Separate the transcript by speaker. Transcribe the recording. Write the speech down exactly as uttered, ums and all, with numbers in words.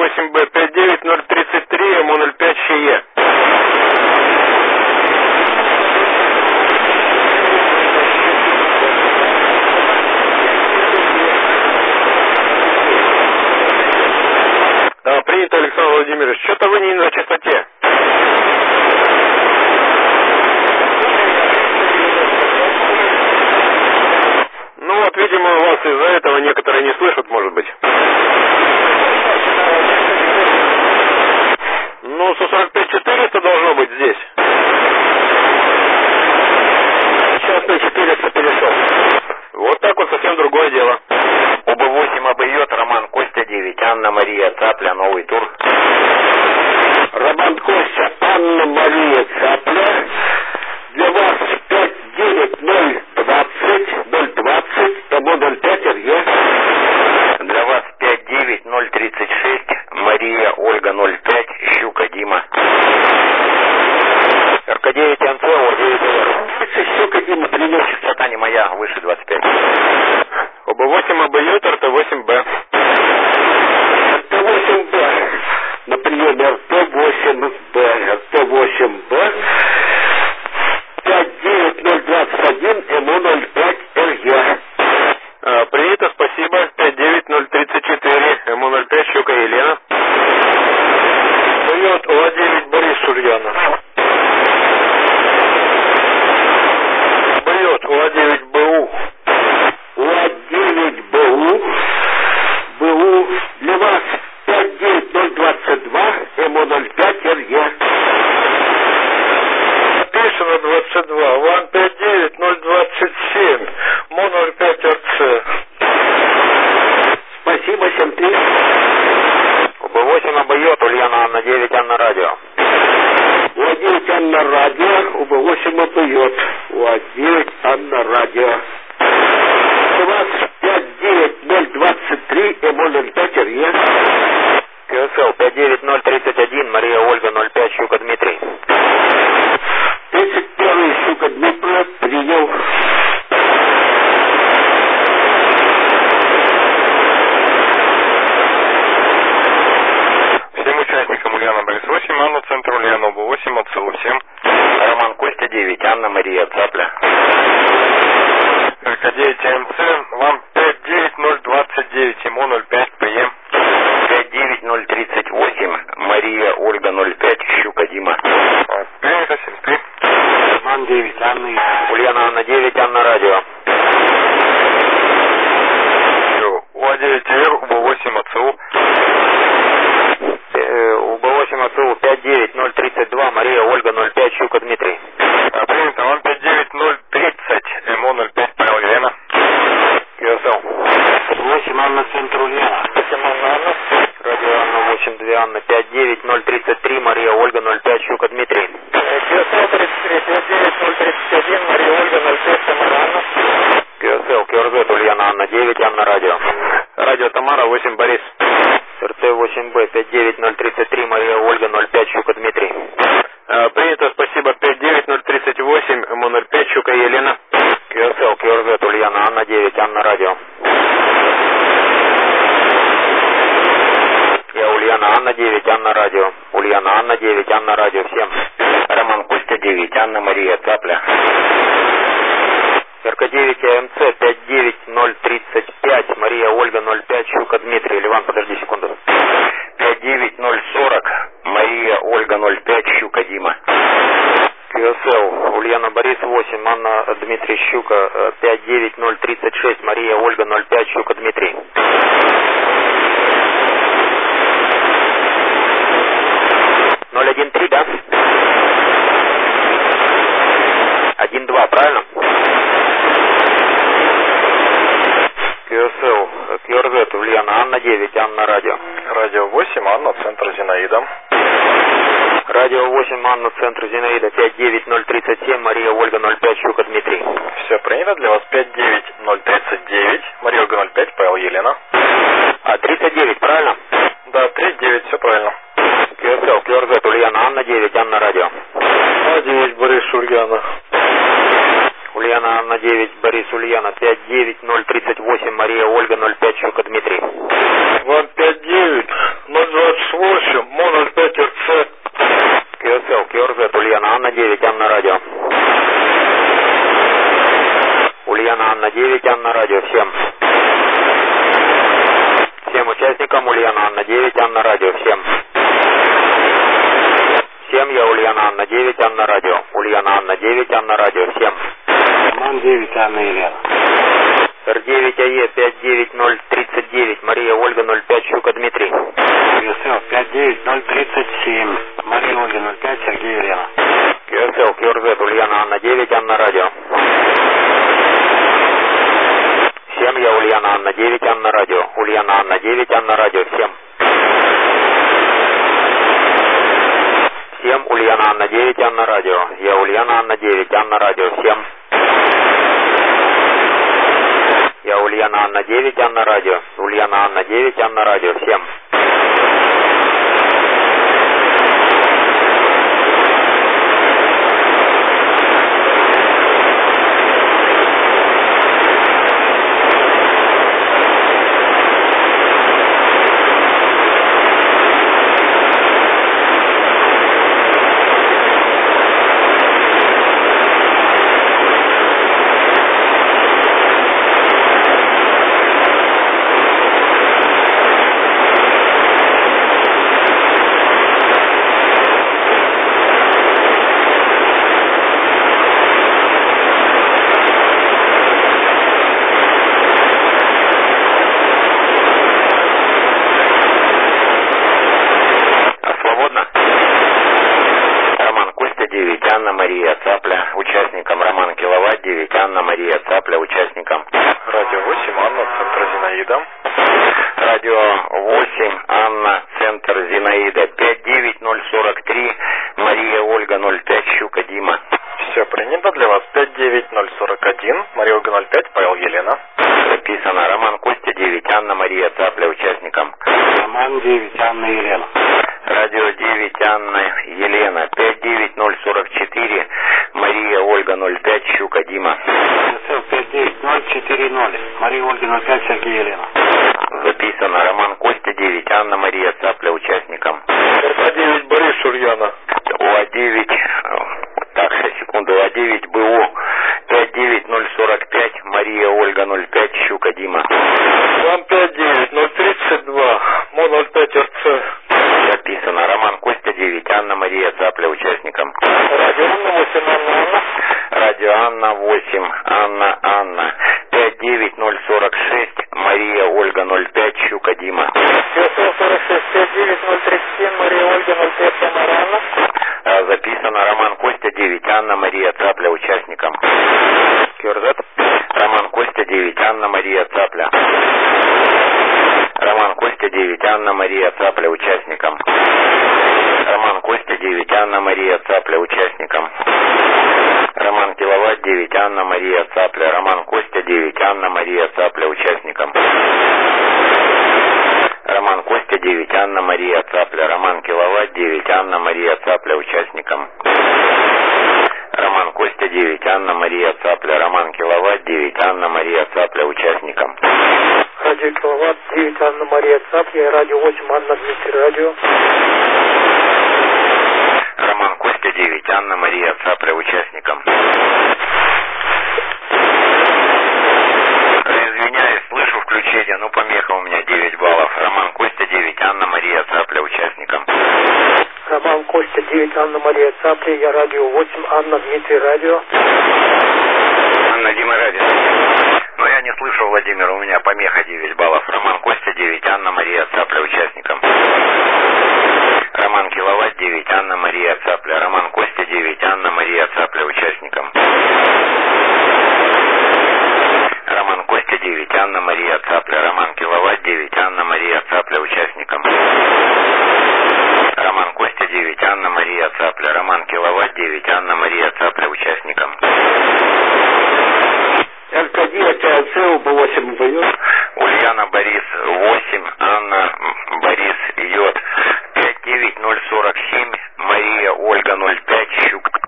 Speaker 1: восемь Б пять девять ноль тридцать три М ноль пять ЩЕ. Да, принято, Александр Владимирович. Что-то вы не на частоте. Ну вот, видимо, вас из-за этого некоторые не слышат, может быть. Ну, сто сорок пять четыреста должно быть здесь. Сейчас на четыреста перешел. Вот так вот совсем другое дело.
Speaker 2: ОБ восемь обойет, Роман Костя девять, Анна Мария Цапля, новый тур.
Speaker 3: Роман Костя, Анна Мария Цапля. Для вас пять девять ноль двадцать ноль двадцать М ноль пять РЕ.
Speaker 2: Для вас пять девять ноль тридцать шесть Мария Ольга ноль пять Щука Дима. РК девять НЦ О девять Р.
Speaker 3: Щука Дима, принес.
Speaker 2: Частота не моя, выше двадцать пять.
Speaker 1: ОБ восемь обойет, РТ восемь Б.
Speaker 3: РТ восемь Б. На приеме РТ восемь Б. РТ восемь Б. пять девять ноль двадцать один М ноль пять РЕ.
Speaker 1: А, принято, спасибо. пять девять ноль тридцать четыре М ноль пять Щука Елена. Поет О девять Борис Шурьяна. Поет О девять БУ.
Speaker 3: О девять БУ. БУ. Для вас пять девять ноль двадцать два М ноль пять РЕ.
Speaker 1: Написано двадцать два. Вам пять девять ноль двадцать семь М ноль пять РЦ.
Speaker 3: Спасибо, семь три.
Speaker 2: ОБ восемь обойет, Ульяна Анна девять, Анна Радио.
Speaker 3: О девять Анна Радио. ОБ восемь обойет. О девять Анна Радио. У вас пять девять ноль двадцать три М ноль пять РЕ.
Speaker 2: КСЛ пять девять ноль тридцать один Мария Ольга ноль пять Щука Дмитрий.
Speaker 3: тридцать первый Щука Дмитрия принял.
Speaker 1: Всем участникам Ульяна Борис восемь, Анна Центр Ульяна ОБ восемь, отцелу всем.
Speaker 2: Роман Костя девять, Анна Мария Цапля.
Speaker 1: РК девять АМЦ, вам пять девять ноль двадцать девять М ноль пять ПЕ.
Speaker 2: пять девять ноль тридцать восемь Мария Ольга ноль пять Щука Дима.
Speaker 1: Принято, семь три.
Speaker 3: Роман девять Анна.
Speaker 2: Ульяна Анна девять, Анна Радио.
Speaker 1: О девять Р, ОБ восемь АЦУ.
Speaker 2: ОБ восемь АЦУ пять девять ноль тридцать два Мария Ольга ноль пять Щука Дмитрий.
Speaker 1: Принято, вам пять девять ноль тридцать М ноль пять Павел Елена. КСЛ.
Speaker 3: восемь Анна Центр Ульяна.
Speaker 2: восемь Анна Анна. Радио Анна восемь два Анна пять девять ноль тридцать три Мария Ольга ноль пять Щука Дмитрий.
Speaker 1: КСЛ тридцать три пять девять ноль тридцать один Мария Ольга ноль пять Тамара Анна.
Speaker 2: КСЛ КРЗ Ульяна Анна девять Анна Радио.
Speaker 1: Радио Тамара восемь Борис.
Speaker 2: РТ восемь Б пять девять ноль тридцать три Мария Ольга ноль пять Щука Дмитрий.
Speaker 1: А, принято, спасибо. пять девять ноль тридцать восемь М ноль пять Щука Елена.
Speaker 2: КСЛ КРЗ Ульяна Анна девять Анна Радио. Я Ульяна Анна девять Анна Радио. Ульяна Анна девять Анна Радио всем. Роман Костя девять Анна Мария Цапля. РК девять АМЦ пять девять ноль тридцать пять Мария Ольга ноль пять Щука Дмитрий. Ливан, подожди секунду. пять девять ноль сорок Мария Ольга ноль пять Щука Дима. КСЛ Ульяна Борис восемь Анна Дмитрий Щука пять девять ноль тридцать шесть Мария Ольга ноль пять Щука Дмитрий. ноль один три, да? один два, правильно? КСЛ КРЗ Ульяна Анна девять Анна Радио.
Speaker 1: Радио восемь Анна Центр Зинаида.
Speaker 2: Радио восемь Анна Центр Зинаида пять девять ноль тридцать семь Мария Ольга ноль пять Щука Дмитрий.
Speaker 1: Все принято, для вас пять девять ноль тридцать девять Мария Ольга ноль пять Павел Елена.
Speaker 2: А тридцать девять, правильно?
Speaker 1: Да, тридцать девять, все правильно.
Speaker 2: КСЛ КРЗ Ульяна Анна девять Анна Радио.
Speaker 1: А девять Борис Шурьяна.
Speaker 2: Ульяна Ульяна Анна девять, Борис Ульяна пять девять ноль тридцать восемь, Мария Ольга ноль пять, Щука Дмитрий.
Speaker 1: Ван пять девять ноль двадцать восемь, Мо ноль пять РЦ.
Speaker 2: КСЛ, КРЗ, Ульяна Анна девять, Анна радио. Ульяна Анна девять, Анна радио, всем. Всем участникам Ульяна Анна девять, Анна радио, всем. Всем я Ульяна Анна девять, Анна радио. Ульяна Анна девять, Анна радио, всем.
Speaker 3: Роман девять, Анна Елена.
Speaker 2: Р девять АЕ пять девять ноль тридцать девять, Мария Ольга ноль пять, Щука Дмитрий.
Speaker 3: КСЛ пять девять ноль тридцать семь, Мария Ольга ноль пять, Сергей Елена.
Speaker 2: КСЛ, КРЗ, Ульяна Анна девять, Анна радио. Всем я Ульяна Анна девять, Анна радио. Ульяна Анна девять, Анна радио, всем. Всем Ульяна Анна девять, Анна радио. Я Ульяна Анна девять, Анна радио, всем. Я Ульяна Анна девять, Анна радио. Ульяна Анна девять, Анна радио, всем. Анна Мария Цапля, участникам Роман Киловатт девять, Анна Мария Цапля, участникам
Speaker 1: Радио восемь, Анна, центр Зинаида.
Speaker 2: Радио восемь, Анна, центр Зинаида, пять девять ноль сорок три, Мария Ольга ноль пять, Щука Дима.
Speaker 1: Все принято для вас. пять девять ноль сорок один, Мария Ольга ноль пять, Павел Елена.
Speaker 2: Записано. Роман Костя девять, Анна Мария Цапля, участникам.
Speaker 3: Роман девять, Анна Елена.
Speaker 2: Радио девять, Анна Елена, пять девять ноль сорок четыре, Мария Ольга ноль пять, Щука Дима.
Speaker 3: КСЛ пять девять ноль четыре ноль, Мария Ольга ноль пять, Сергей Елена.
Speaker 2: Записано. Роман Костя девять, Анна Мария Цапля, участникам.
Speaker 1: РП девять, Борис Ульяна.
Speaker 2: УА девять, так, сейчас, секунду, УА девять, БУ, пять девять ноль сорок пять, Мария Ольга ноль пять, Щука Дима.
Speaker 1: Вам пять девять ноль тридцать два, Мо ноль пять РЦ.
Speaker 2: Записано. Роман Костя девять, Анна Мария Цапля, участникам.
Speaker 1: Радио Анна восемь, Анна Анна.
Speaker 2: Радио Анна восемь, Анна Анна, пять девять ноль сорок шесть, Мария Ольга ноль пять, Щука Дима.
Speaker 1: КСЛ сорок шесть, пять девять ноль тридцать семь, Мария Ольга ноль пять, Анна Анна.
Speaker 2: Записано. Роман Костя девять, Анна Мария Цапля, участникам. КРЗ. Роман Костя девять, Анна Мария Цапля. Роман Костя девять, Анна Мария Цапля, участникам. Роман Костя девять, Анна Мария Цапля, участникам. Роман Киловатт девять, Анна Мария Цапля. Роман Костя девять, Анна Мария Цапля, участникам. Роман Костя девять, Анна Мария Цапля. Роман Киловатт девять, Анна Мария Цапля, участникам. Роман Костя девять, Анна Мария Цапля. Роман Киловатт девять, Анна Мария Цапля, участникам.
Speaker 1: Радио Киловатт девять, Анна Мария Цапля. Радио восемь, Анна Дмитрий, радио.
Speaker 2: Роман Костя девять, Анна Мария Цапля, участникам. Извиняюсь, слышу включение, ну помеха у меня девять баллов. Роман Костя девять, Анна Мария Цапля, участникам.
Speaker 1: Роман Костя девять, Анна Мария Цапля. Я радио восемь, Анна Дмитрий, радио.
Speaker 2: Анна Дима, радио. Но я не слышу, Владимир, у меня помеха девять баллов. Роман Костя девять, Анна Мария Цапля, участникам. Роман Киловатт девять, Анна Мария Цапля. Роман Костя девять, Анна Мария Цапля, участникам. Роман Костя девять, Анна Мария Цапля. Роман Киловатт девять, Анна Мария Цапля, участникам. Роман Костя девять, Анна Мария Цапля. Роман Киловатт девять, Анна Мария Цапля, участникам.
Speaker 3: РК девять, АЛЦ, УБ восемь, УБ.